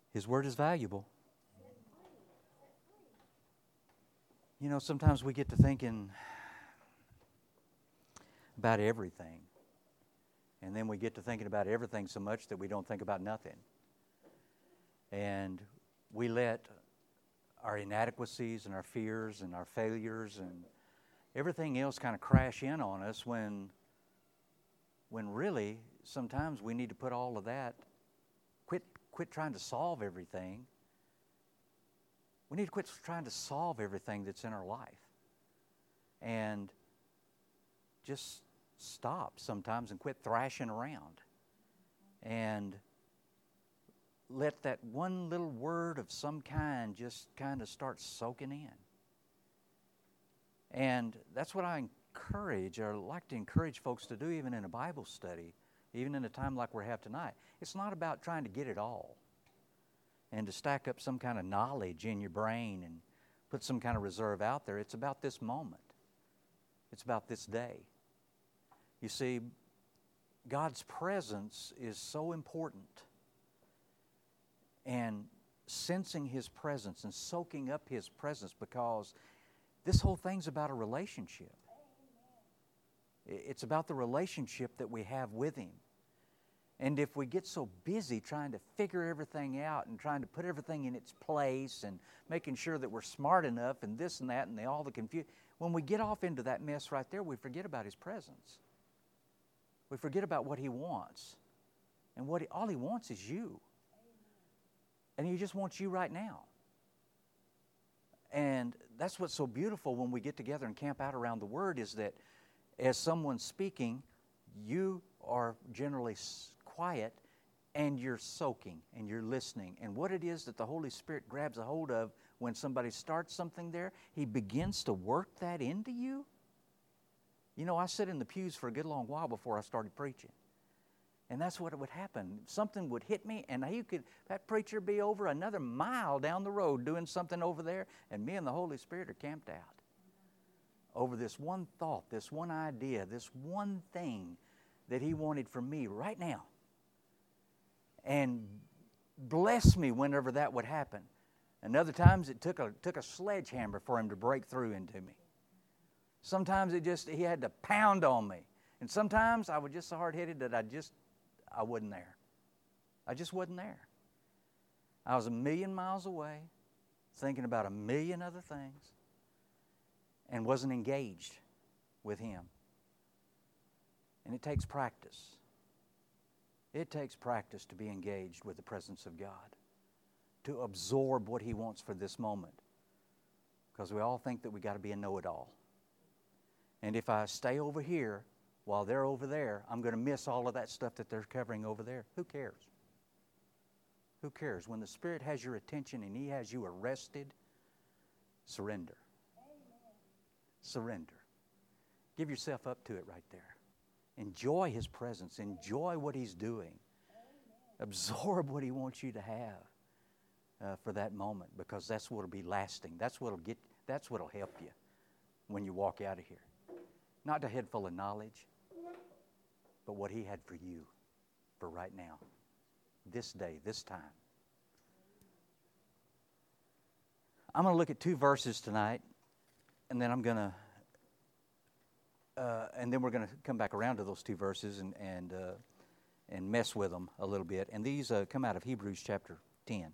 His Word is valuable. You know, sometimes we get to thinking about everything. And then we get to thinking about everything so much that we don't think about nothing. And we let our inadequacies and our fears and our failures and everything else kind of crash in on us when really sometimes we need to put all of that, quit trying to solve everything. We need to quit trying to solve everything that's in our life. And just stop sometimes and quit thrashing around. And let that one little word of some kind just kind of start soaking in. And that's what I encourage, or like to encourage folks to do even in a Bible study, even in a time like we have tonight. It's not about trying to get it all and to stack up some kind of knowledge in your brain and put some kind of reserve out there. It's about this moment. It's about this day. You see, God's presence is so important. And sensing His presence and soaking up His presence, because this whole thing's about a relationship. It's about the relationship that we have with Him. And if we get so busy trying to figure everything out and trying to put everything in its place and making sure that we're smart enough and this and that and all the confusion, when we get off into that mess right there, we forget about His presence. We forget about what He wants. And all He wants is you. And He just wants you right now. And that's what's so beautiful when we get together and camp out around the Word, is that as someone's speaking, you are generally quiet and you're soaking and you're listening. And what it is that the Holy Spirit grabs a hold of when somebody starts something there, He begins to work that into you. You know, I sat in the pews for a good long while before I started preaching. And that's what would happen. Something would hit me, and that preacher be over another mile down the road doing something over there, and me and the Holy Spirit are camped out over this one thought, this one idea, this one thing that He wanted from me right now. And bless me whenever that would happen. And other times it took a sledgehammer for Him to break through into me. Sometimes He had to pound on me. And sometimes I was just so hard-headed that I wasn't there. I just wasn't there. I was a million miles away, thinking about a million other things, and wasn't engaged with Him. And it takes practice. It takes practice to be engaged with the presence of God, to absorb what He wants for this moment. Because we all think that we got to be a know-it-all. And if I stay over here while they're over there, I'm going to miss all of that stuff that they're covering over there. Who cares? Who cares? When the Spirit has your attention and He has you arrested, surrender. Amen. Surrender. Give yourself up to it right there. Enjoy His presence. Enjoy what He's doing. Amen. Absorb what He wants you to have for that moment, because that's what will be lasting. That's what will help you when you walk out of here. Not a head full of knowledge, but what He had for you for right now, this day, this time. I'm going to look at 2 verses tonight, and then we're going to come back around to those 2 verses and mess with them a little bit. And these come out of Hebrews chapter 10.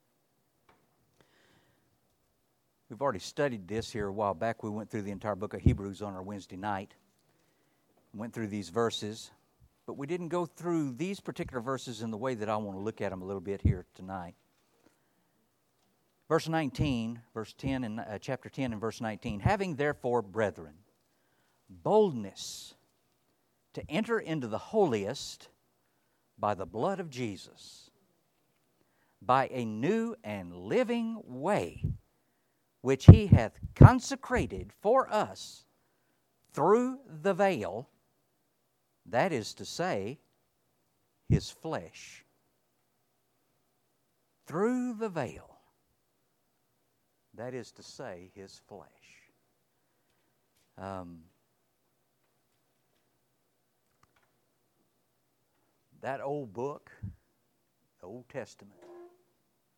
We've already studied this here a while back. We went through the entire book of Hebrews on our Wednesday night. Went through these verses, but we didn't go through these particular verses in the way that I want to look at them a little bit here tonight. Verse 19, verse 10 in chapter 10 and verse 19. Having therefore, brethren, boldness to enter into the holiest by the blood of Jesus, by a new and living way, which He hath consecrated for us through the veil, that is to say, His flesh. Through the veil, that is to say, His flesh. That old book, the Old Testament,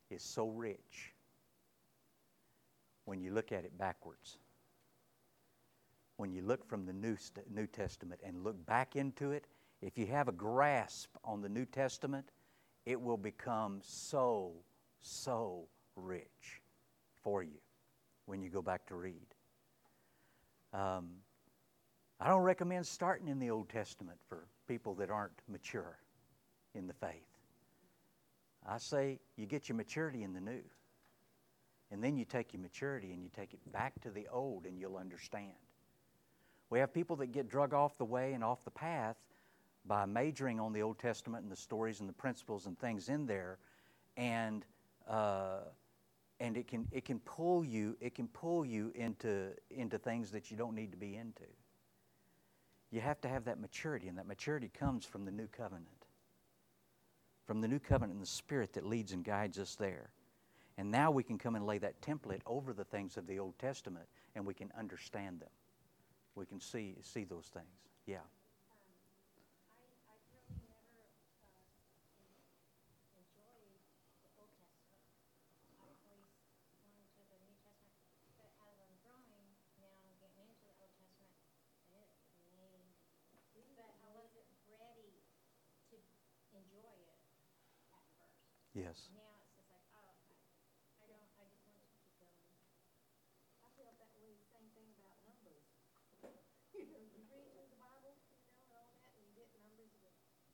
is so rich when you look at it backwards. When you look from the New Testament and look back into it, if you have a grasp on the New Testament, it will become so rich for you when you go back to read. I don't recommend starting in the Old Testament for people that aren't mature in the faith. I say you get your maturity in the New. And then you take your maturity and you take it back to the Old, and you'll understand. We have people that get drug off the way and off the path by majoring on the Old Testament and the stories and the principles and things in there, and it can pull you into things that you don't need to be into. You have to have that maturity, and that maturity comes from the New Covenant. From the New Covenant and the Spirit that leads and guides us there. And now we can come and lay that template over the things of the Old Testament, and we can understand them. We can see those things. Yeah. I really never enjoyed the Old Testament. I always clung to the New Testament. But as I'm growing, now I'm getting into the Old Testament, and it made, but I wasn't ready to enjoy it at first. Yes. Now it's just like, oh, I just want to keep going. I felt that way, same thing about numbers. You read through the Bible, and all that, and you get numbers, and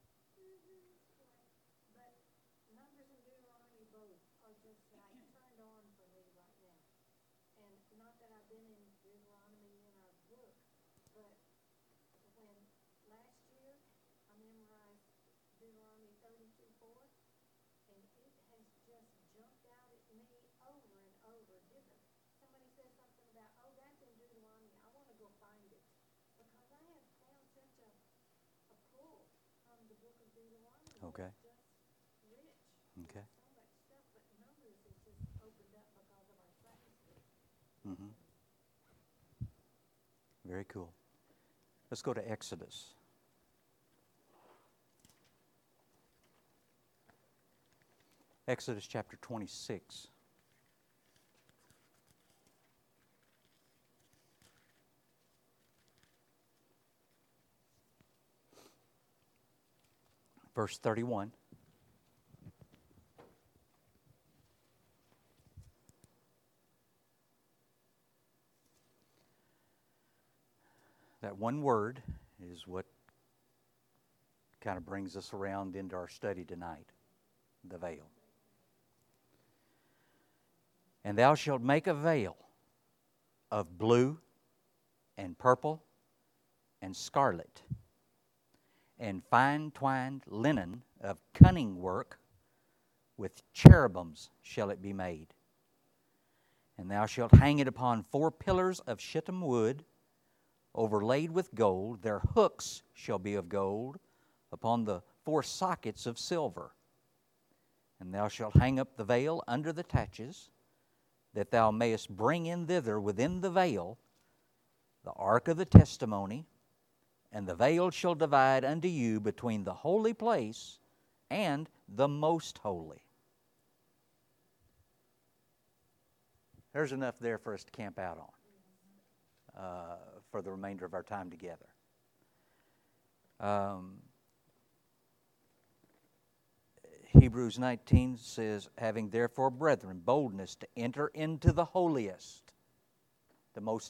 but Numbers and Deuteronomy both are just like turned on for me right now. And not that I've been in Deuteronomy in our book, but when last year I memorized Deuteronomy 32:4, and it has just jumped out at me over and over. Somebody says something about, oh, that's in Deuteronomy, I want to go find it. Because I have found such a pull from the book of Deuteronomy. Okay. It's just rich. Okay. So much stuff, but Numbers is just opened up because of our Sunday school. Mm-hmm. Very cool. Let's go to Exodus. Exodus chapter 26. Verse 31. That one word is what kind of brings us around into our study tonight, the veil. And thou shalt make a veil of blue and purple and scarlet, and fine twined linen of cunning work, with cherubims shall it be made. And thou shalt hang it upon 4 pillars of shittim wood, overlaid with gold. Their hooks shall be of gold, upon the 4 sockets of silver. And thou shalt hang up the veil under the taches, that thou mayest bring in thither within the veil the ark of the testimony, and the veil shall divide unto you between the holy place and the most holy. There's enough there for us to camp out on for the remainder of our time together. Hebrews 19 says, having therefore, brethren, boldness to enter into the holiest, the most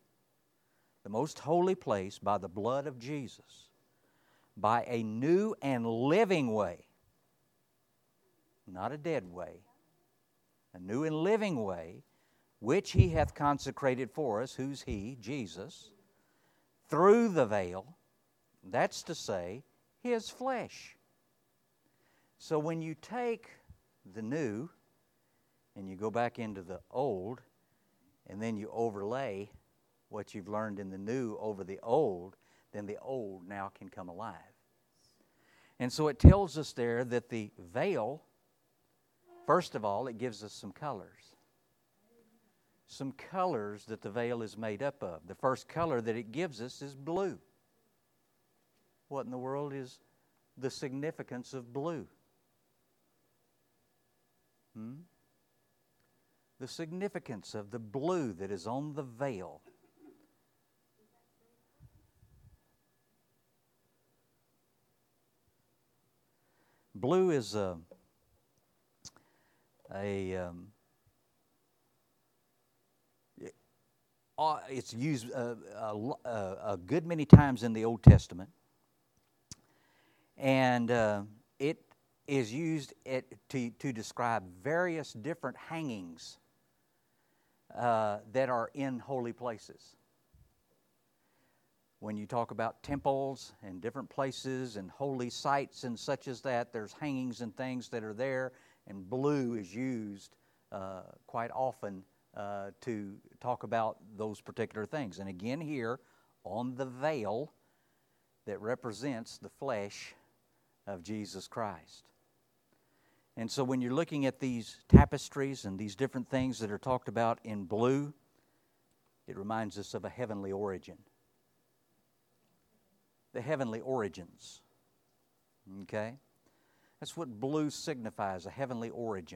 holy place by the blood of Jesus, by a new and living way, not a dead way, a new and living way, which He hath consecrated for us. Who's He? Jesus. Through the veil, that's to say, His flesh. So when you take the new and you go back into the old, and then you overlay what you've learned in the new over the old, then the old now can come alive. And so it tells us there that the veil, first of all, it gives us some colors. Some colors that the veil is made up of. The first color that it gives us is blue. What in the world is the significance of blue? the significance of the blue that is on the veil. Blue is it's used a good many times in the Old Testament, and it is used to describe various different hangings that are in holy places. When you talk about temples and different places and holy sites and such as that, there's hangings and things that are there, and blue is used quite often to talk about those particular things. And again here, on the veil that represents the flesh of Jesus Christ. And so when you're looking at these tapestries and these different things that are talked about in blue, it reminds us of a heavenly origin. The heavenly origins. Okay? That's what blue signifies, a heavenly origin.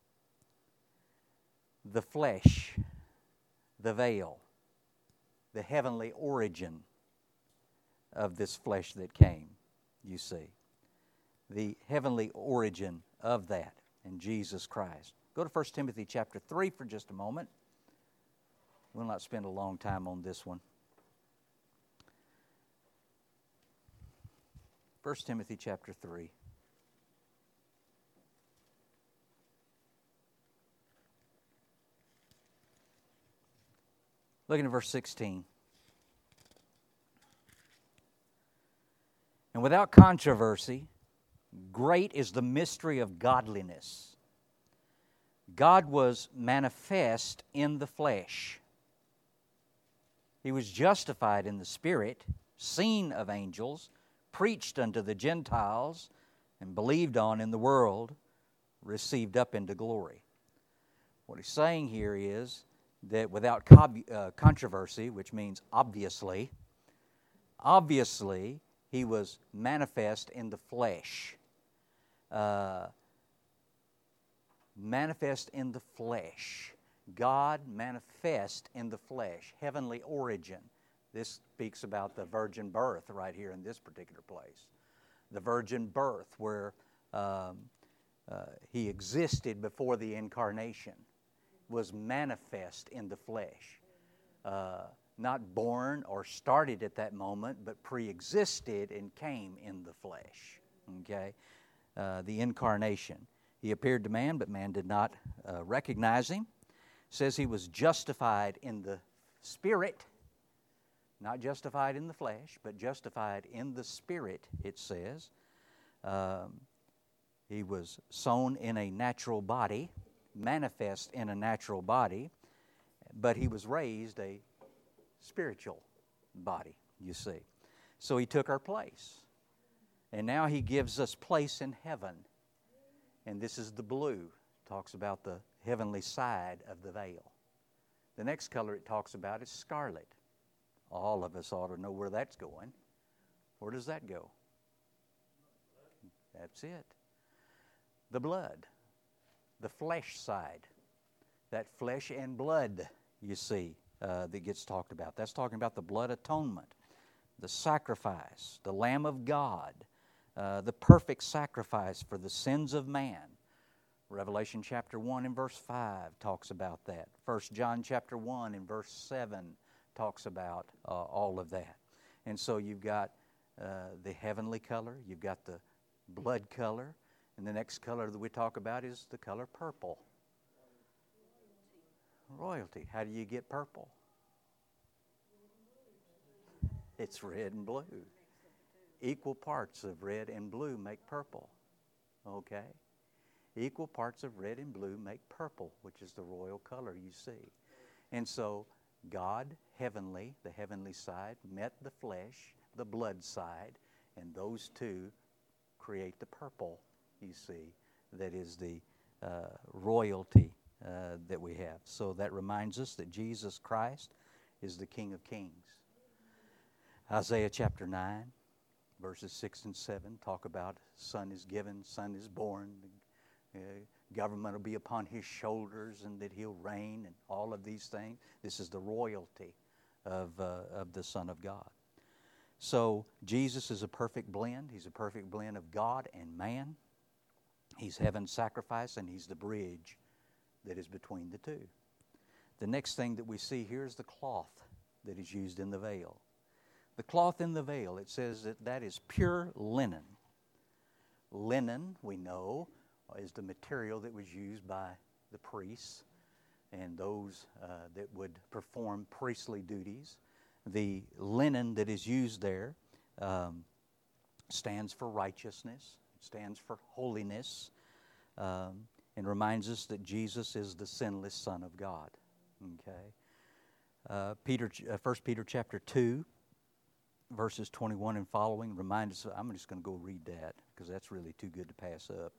The flesh, the veil, the heavenly origin of this flesh that came, you see. The heavenly origin of that in Jesus Christ. Go to 1 Timothy chapter 3 for just a moment. We'll not spend a long time on this one. 1 Timothy chapter 3. Looking at verse 16. And without controversy, great is the mystery of godliness. God was manifest in the flesh. He was justified in the Spirit, seen of angels, preached unto the Gentiles, and believed on in the world, received up into glory. What he's saying here is that without controversy, which means obviously, he was manifest in the flesh. Manifest in the flesh. God manifest in the flesh. Heavenly origin. This speaks about the virgin birth right here in this particular place. The virgin birth where he existed before the incarnation, was manifest in the flesh. Not born or started at that moment, but pre-existed and came in the flesh. Okay? The incarnation. He appeared to man, but man did not recognize him. It says he was justified in the Spirit. Not justified in the flesh, but justified in the Spirit, it says. He was sown in a natural body, manifest in a natural body, but he was raised a spiritual body, you see. So he took our place. And now he gives us place in heaven. And this is the blue. Talks about the heavenly side of the veil. The next color it talks about is scarlet. All of us ought to know where that's going. Where does that go? That's it. The blood. The flesh side. That flesh and blood, you see, that gets talked about. That's talking about the blood atonement, the sacrifice, the Lamb of God, the perfect sacrifice for the sins of man. Revelation chapter 1 and verse 5 talks about that. 1 John chapter 1 and verse 7 talks about all of that. And so you've got the heavenly color, you've got the blood color, and the next color that we talk about is the color purple. Royalty. How do you get purple? It's red and blue. Equal parts of red and blue make purple. Okay? Equal parts of red and blue make purple, which is the royal color you see. And so God, heavenly, the heavenly side, met the flesh, the blood side, and those two create the purple, you see, that is the royalty that we have. So that reminds us that Jesus Christ is the King of Kings. Isaiah chapter 9, verses 6 and 7 talk about son is given, son is born, government will be upon his shoulders and that he'll reign and all of these things. This is the royalty of the Son of God. So Jesus is a perfect blend. He's a perfect blend of God and man. He's heaven's sacrifice, and he's the bridge that is between the two. The next thing that we see here is the cloth that is used in the veil. The cloth in the veil, it says that is pure linen. Linen, we know, is the material that was used by the priests and those that would perform priestly duties. The linen that is used there stands for righteousness, stands for holiness, and reminds us that Jesus is the sinless Son of God. Okay. 1 Peter chapter 2, verses 21 and following remind us. I'm just going to go read that because that's really too good to pass up.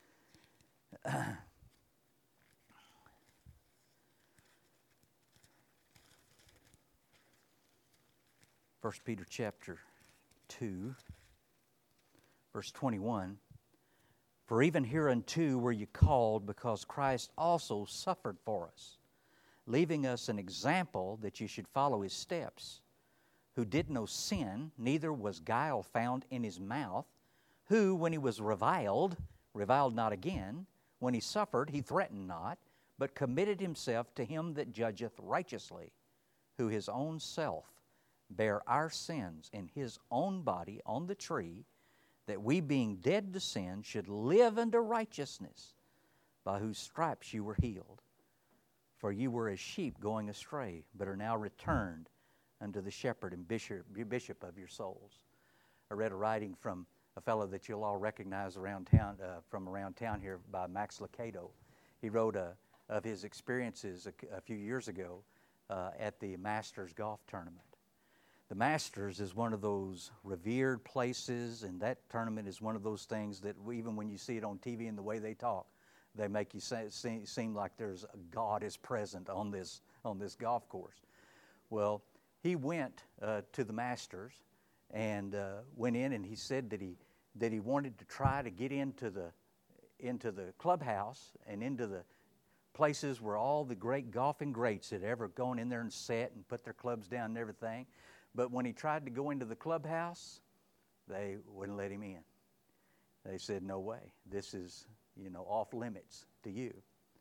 1 Peter chapter 2, verse 21. For even hereunto were you called, because Christ also suffered for us, leaving us an example that you should follow his steps, who did no sin, neither was guile found in his mouth, who, when he was reviled not again. When he suffered, he threatened not, but committed himself to him that judgeth righteously, who his own self bare our sins in his own body on the tree, that we, being dead to sin, should live unto righteousness, by whose stripes you were healed. For you were as sheep going astray, but are now returned unto the shepherd and bishop of your souls. I read a writing from a fellow that you'll all recognize around town, from around town here, by Max Lucado. He wrote of his experiences a few years ago at the Masters golf tournament. The Masters is one of those revered places, and that tournament is one of those things that even when you see it on TV and the way they talk, they make you seem like there's a God is present on this golf course. Well, he went to the Masters and went in, and he said that he wanted to try to get into the clubhouse and into the places where all the great golfing greats had ever gone in there and sat and put their clubs down and everything. But when he tried to go into the clubhouse, they wouldn't let him in. They said, no way. This is, off limits to you.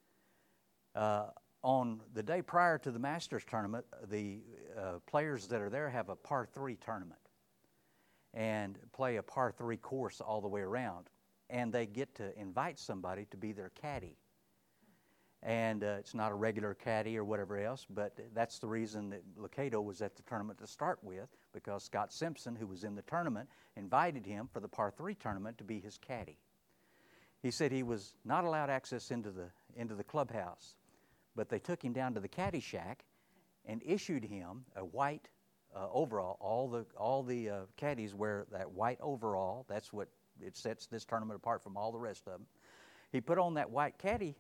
On the day prior to the Masters tournament, the players that are there have a par 3 tournament and play a par 3 course all the way around. And they get to invite somebody to be their caddy. And it's not a regular caddy or whatever else, but that's the reason that Lucado was at the tournament to start with, because Scott Simpson, who was in the tournament, invited him for the par 3 tournament to be his caddy. He said he was not allowed access into the clubhouse, but they took him down to the caddy shack and issued him a white overall. All the caddies wear that white overall. That's what it sets this tournament apart from all the rest of them. He put on that white caddy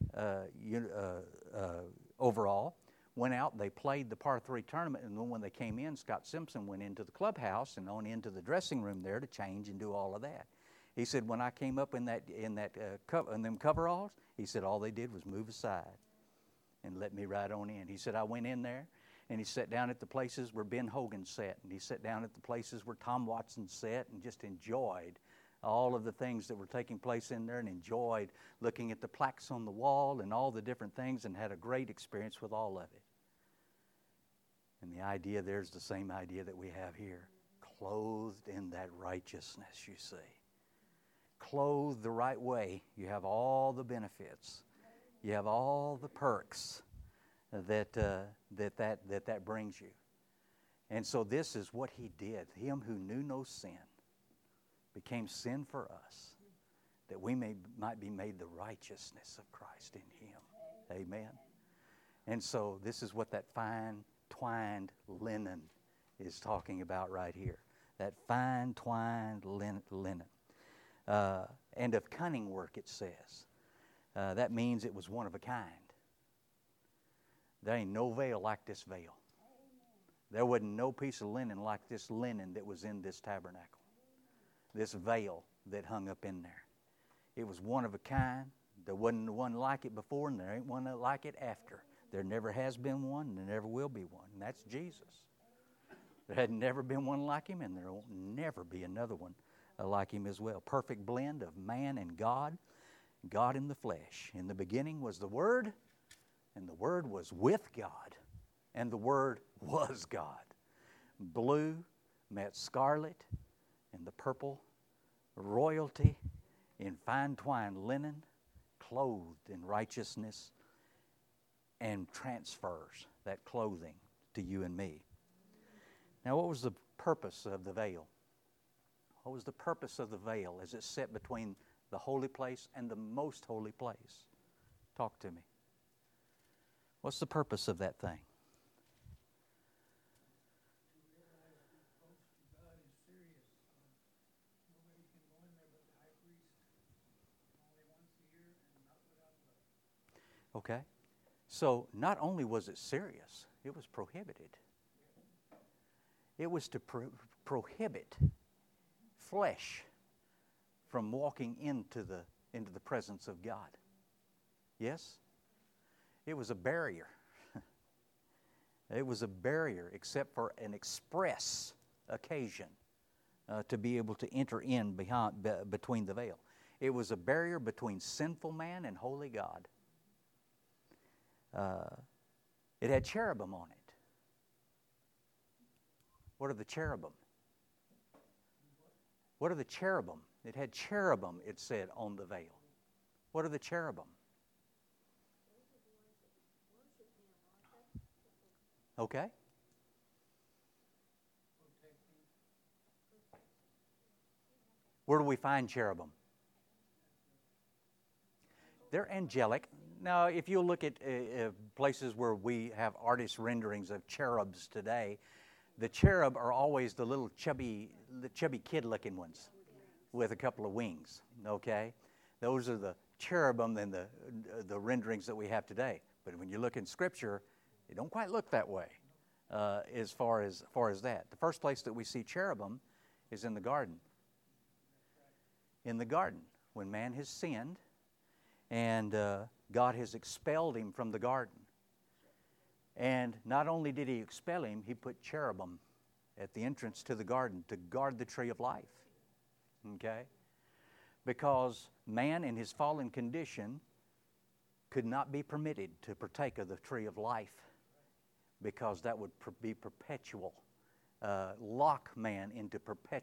overall, went out, they played the par 3 tournament, and then when they came in, Scott Simpson went into the clubhouse and on into the dressing room there to change and do all of that. He said, when I came up in them coveralls, he said all they did was move aside and let me right on in. He said, I went in there, and he sat down at the places where Ben Hogan sat, and he sat down at the places where Tom Watson sat, and just enjoyed all of the things that were taking place in there, and enjoyed looking at the plaques on the wall and all the different things, and had a great experience with all of it. And the idea there's the same idea that we have here. Clothed in that righteousness, you see. Clothed the right way, you have all the benefits. You have all the perks that brings you. And so this is what he did. Him who knew no sin became sin for us, that we might be made the righteousness of Christ in him. Amen. And so this is what that fine twined linen is talking about right here. That fine twined linen. And of cunning work, it says. That means it was one of a kind. There ain't no veil like this veil. There wasn't no piece of linen like this linen that was in this tabernacle. This veil that hung up in there. It was one of a kind. There wasn't one like it before, and there ain't one like it after. There never has been one, and there never will be one, and that's Jesus. There had never been one like him, and there will never be another one like him as well. Perfect blend of man and God, God in the flesh. In the beginning was the Word, and the Word was with God, and the Word was God. Blue met scarlet, and the purple, royalty in fine twined linen, clothed in righteousness, and transfers that clothing to you and me. Now, what was the purpose of the veil? What was the purpose of the veil as it set between the holy place and the most holy place? Talk to me. What's the purpose of that thing? Okay. So not only was it serious, it was prohibited. It was to prohibit flesh from walking into the presence of God. Yes? It was a barrier. It was a barrier except for an express occasion to be able to enter in between the veil. It was a barrier between sinful man and holy God. It had cherubim on it. What are the cherubim? What are the cherubim? It had cherubim, it said, on the veil. What are the cherubim? Okay. Where do we find cherubim? They're angelic. Now, if you look at places where we have artist renderings of cherubs today, the cherub are always the little chubby kid-looking ones with a couple of wings, okay? Those are the cherubim and the renderings that we have today. But when you look in Scripture, they don't quite look that way as far as that. The first place that we see cherubim is in the garden. In the garden, when man has sinned and God has expelled him from the garden. And not only did he expel him, he put cherubim at the entrance to the garden to guard the tree of life. Okay? Because man in his fallen condition could not be permitted to partake of the tree of life because that would be perpetual. Lock man into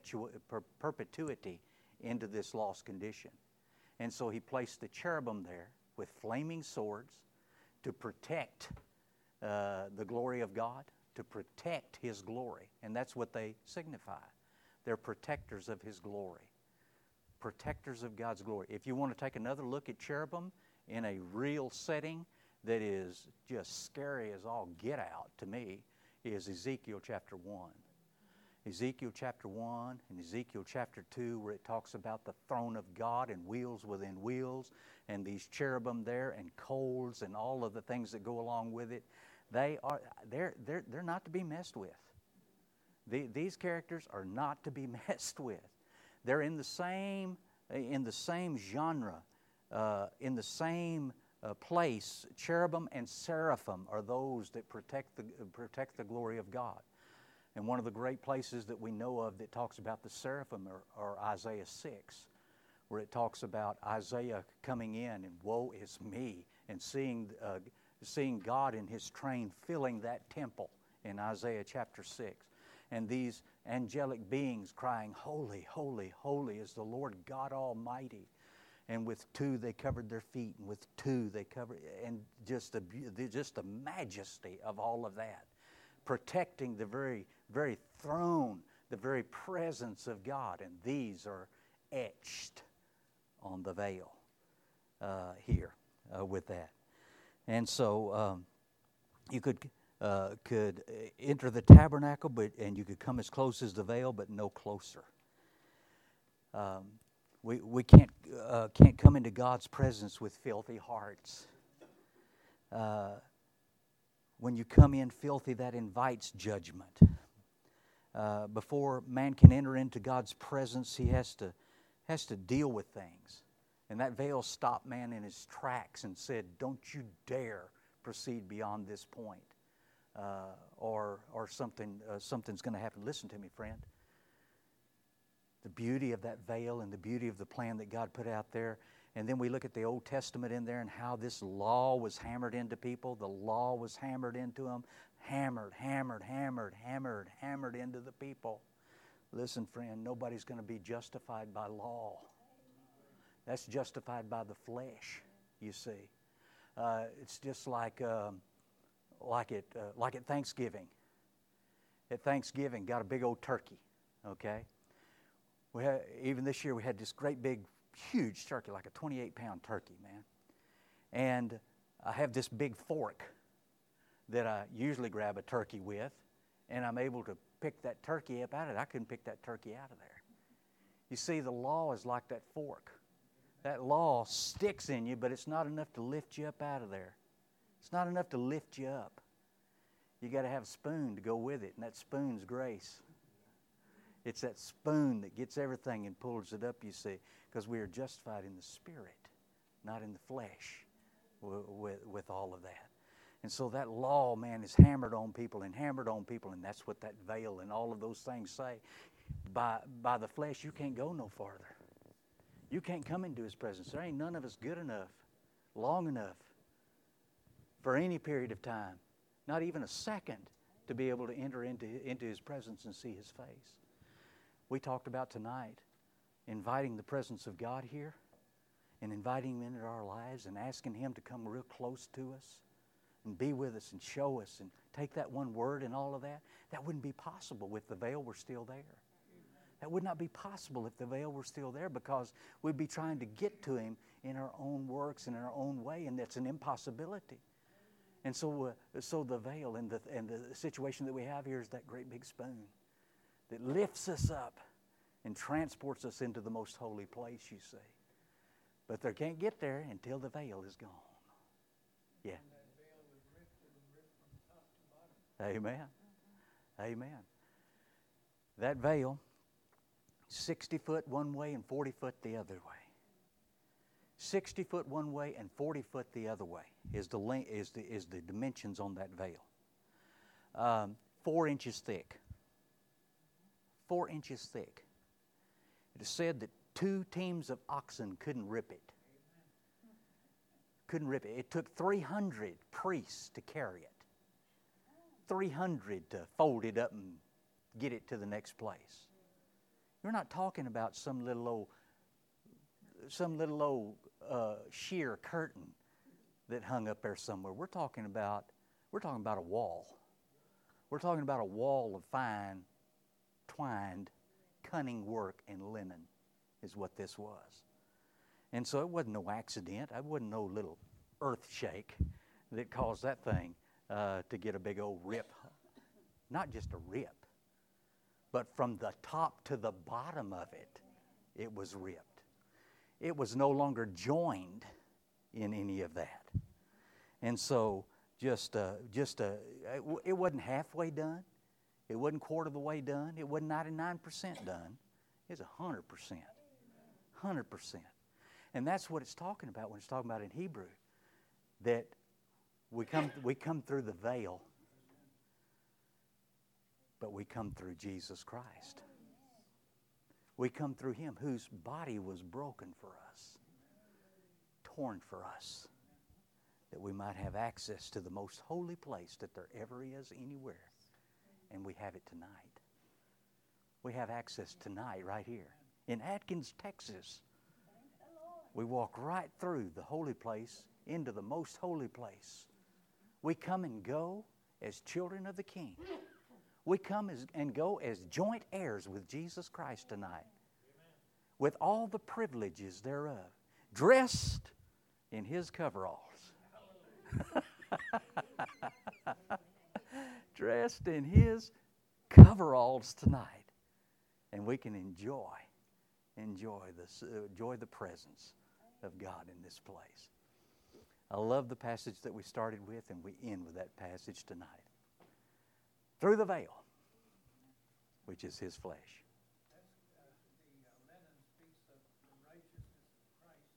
perpetuity into this lost condition. And so he placed the cherubim there with flaming swords to protect the glory of God, to protect His glory. And that's what they signify. They're protectors of His glory. Protectors of God's glory. If you want to take another look at cherubim in a real setting that is just scary as all get out to me, is Ezekiel chapter 1. Ezekiel chapter 1 and Ezekiel chapter 2, where it talks about the throne of God and wheels within wheels, and these cherubim there and coals and all of the things that go along with it. They're not to be messed with. These characters are not to be messed with. They're in the same genre, in the same place. Cherubim and seraphim are those that protect the glory of God. And one of the great places that we know of that talks about the seraphim are Isaiah 6, where it talks about Isaiah coming in and woe is me, and seeing God in His train filling that temple in Isaiah chapter 6. And these angelic beings crying, "Holy, holy, holy is the Lord God Almighty." And with two they covered their feet, and with two they covered, and just the majesty of all of that, protecting the very, very throne, the very presence of God. And these are etched on the veil here with that. And so you could enter the tabernacle, and you could come as close as the veil, but no closer. We can't come into God's presence with filthy hearts. When you come in filthy, that invites judgment. Before man can enter into God's presence, he has to deal with things. And that veil stopped man in his tracks and said, don't you dare proceed beyond this point. Or something's going to happen. Listen to me, friend. The beauty of that veil and the beauty of the plan that God put out there. And then we look at the Old Testament in there and how this law was hammered into people. The law was hammered into them. Hammered into the people. Listen, friend, nobody's going to be justified by law. That's justified by the flesh, you see. It's just like at Thanksgiving. At Thanksgiving, got a big old turkey, okay? Even this year we had this great big, huge turkey, like a 28-pound turkey, man. And I have this big fork that I usually grab a turkey with, and I'm able to pick that turkey up out of it. I couldn't pick that turkey out of there. You see, the law is like that fork. That law sticks in you, but it's not enough to lift you up out of there. It's not enough to lift you up. You got to have a spoon to go with it, and that spoon's grace. It's that spoon that gets everything and pulls it up, you see, because we are justified in the Spirit, not in the flesh with all of that. And so that law, man, is hammered on people, and that's what that veil and all of those things say. By the flesh, you can't go no farther. You can't come into His presence. There ain't none of us good enough, long enough, for any period of time, not even a second, to be able to enter into His presence and see His face. We talked about tonight inviting the presence of God here and inviting Him into our lives and asking Him to come real close to us and be with us and show us and take that one word and all of that. That wouldn't be possible if the veil were still there. That would not be possible if the veil were still there, because we'd be trying to get to Him in our own works and in our own way, and that's an impossibility. And so the veil and the situation that we have here is that great big spoon that lifts us up and transports us into the most holy place, you see. But they can't get there until the veil is gone. Yeah. Amen. Amen. That veil, 60 foot one way and 40 foot the other way. 60 foot one way and 40 foot the other way is the dimensions on that veil. 4 inches thick. 4 inches thick. It is said that 2 teams of oxen couldn't rip it. Couldn't rip it. It took 300 priests to carry it. 300 to fold it up and get it to the next place. You're not talking about some little old sheer curtain that hung up there somewhere. We're talking about a wall. We're talking about a wall of fine, twined, cunning work and linen is what this was. And so it wasn't no accident. It wasn't no little earth shake that caused that thing to get a big old rip. Not just a rip, but from the top to the bottom of it, it was ripped. It was no longer joined in any of that. And so it wasn't halfway done. It wasn't quarter of the way done. It wasn't 99% done. It was 100%. 100%. And that's what it's talking about when it's talking about in Hebrew, that we come through the veil, but we come through Jesus Christ. We come through Him whose body was broken for us, torn for us, that we might have access to the most holy place that there ever is anywhere. And we have it tonight. We have access tonight right here in Atkins, Texas. We walk right through the holy place into the most holy place. We come and go as children of the King. We come and go as joint heirs with Jesus Christ tonight, with all the privileges thereof, dressed in His coveralls. Dressed in His coveralls tonight. And we can enjoy the presence of God in this place. I love the passage that we started with, and we end with that passage tonight. Through the veil, which is His flesh.